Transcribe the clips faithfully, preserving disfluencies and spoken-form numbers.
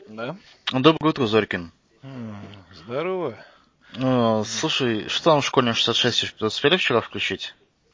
Да? Доброе утро, Зорькин. М, Здорово. Э, Слушай, что там в школьном шестьдесят шесть успели вчера включить?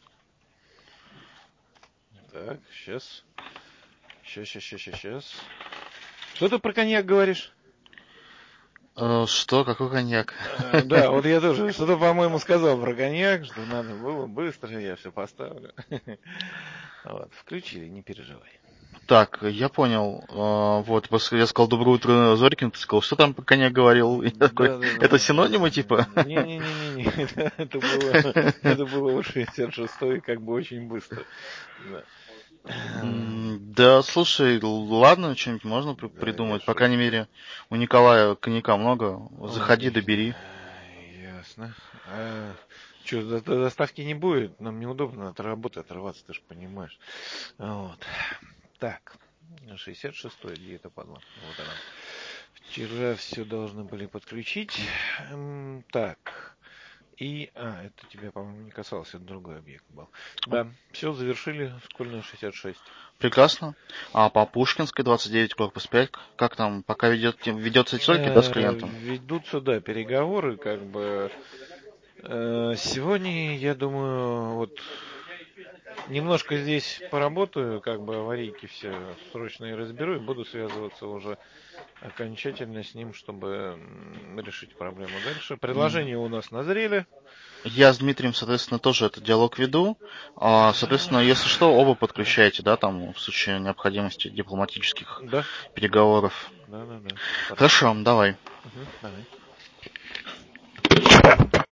Так, сейчас. Сейчас, сейчас, сейчас, сейчас. Что ты про коньяк говоришь? Э, Что? Какой коньяк? Э, Да, вот я тоже что-то, по-моему, сказал про коньяк, что надо было быстро, я все поставлю. Вот, включили, не переживай. Так, я понял. Э, Вот, после я сказал «Доброе утро, Зорькин», ты сказал, что там про коньяк говорил? И я такой, Да, да, это да. синонимы, типа? Не-не-не-не-не, это, это было, это было у шестьдесят шестой как бы очень быстро. Да. М, Да, слушай, л- ладно, что-нибудь можно при- Да, придумать. По хорошо. крайней мере, у Николая коньяка много. Заходи, Ой, добери. ясно. А что, до, до доставки не будет? Нам неудобно от работы отрываться, ты же понимаешь. Вот. Так, шестьдесят шестой, где это падла? Вот она. Вчера все должны были подключить. М, Так. И, а, это тебя, по-моему, не касался, это другой объект был. Да, все, завершили школьную шестьдесят шесть. Прекрасно. А по Пушкинской двадцать девять, корпус пять, как там, пока ведет, ведется эти только, да, с Э, клиентом? Ведутся, да, переговоры, как бы. Э, Сегодня, я думаю, вот немножко здесь поработаю, как бы аварийки все срочно и разберу, и буду связываться уже окончательно с ним, чтобы м, решить проблему дальше. Предложения у нас назрели. Я с Дмитрием, соответственно, тоже этот диалог веду. А, соответственно, если что, оба подключаете, да, там, в случае необходимости дипломатических Да, переговоров. да, да, да. Хорошо. Хорошо, давай. Мгм, давай.